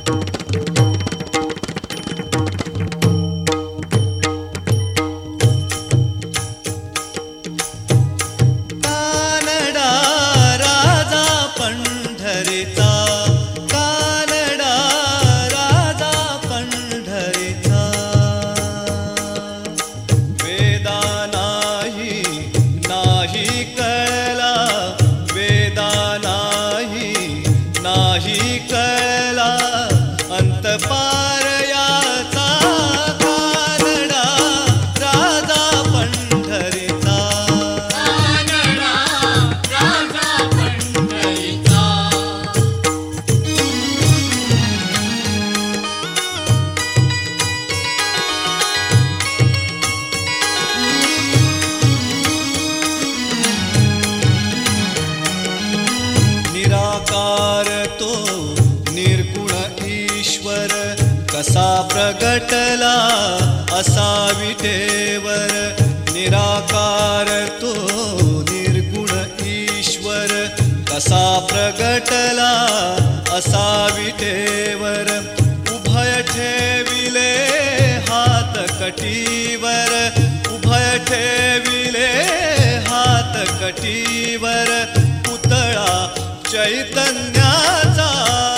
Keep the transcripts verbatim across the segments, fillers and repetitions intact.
निराकार तो निर्गुण ईश्वर कसा प्रगटला असा विटेवर। निराकार तो निर्गुण ईश्वर कसा प्रगटला असा विटेवर। उभय ठेविले हात कटीवर, उभय ठेविले हात कटीवर। पुतळा चैतन्याचा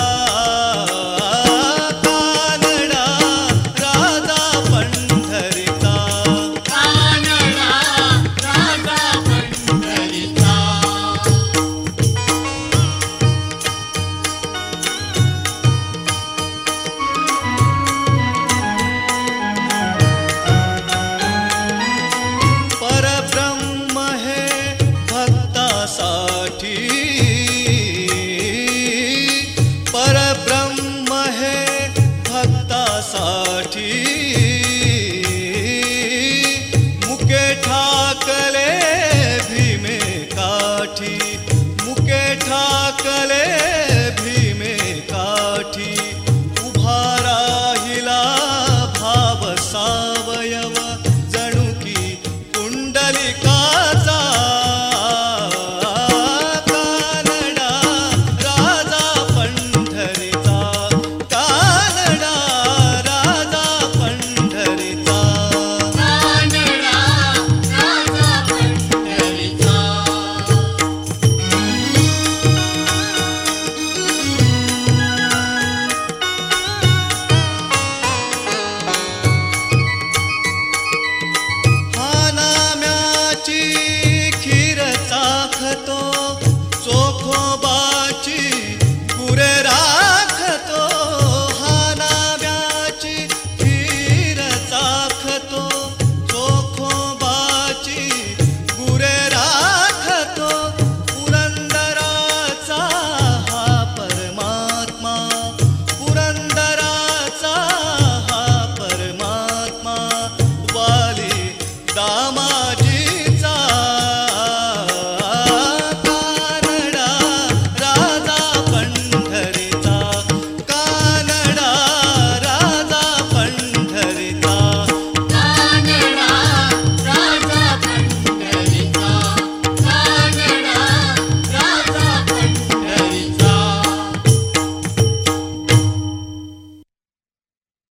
कानडा राजा पंढरीचा, कानडा राजा पंढरीचा। परब्रह्म हे भक्तासाठी, परब्रह्म हे भक्तासाठी। मुके ठाकले भीमे काठी, मुके ठाकले भीमे काठी। उभा राहिला भाव सावयव जणू की पुंडलिकाचा। कानडा राजा पंढरीचा, कानडा राजा पंढरीचा, कानडा राजा पंढरीचा। हा नाम्याची खीर चाखतो, चोखोबाची गुरे राखतो। हा नाम्याची खीर चाखतो, चोखोबाची गुरे राखतो। पुरंदराचा हा परमात्मा, पुरंदराचा हा परमात्मा। वाली दामा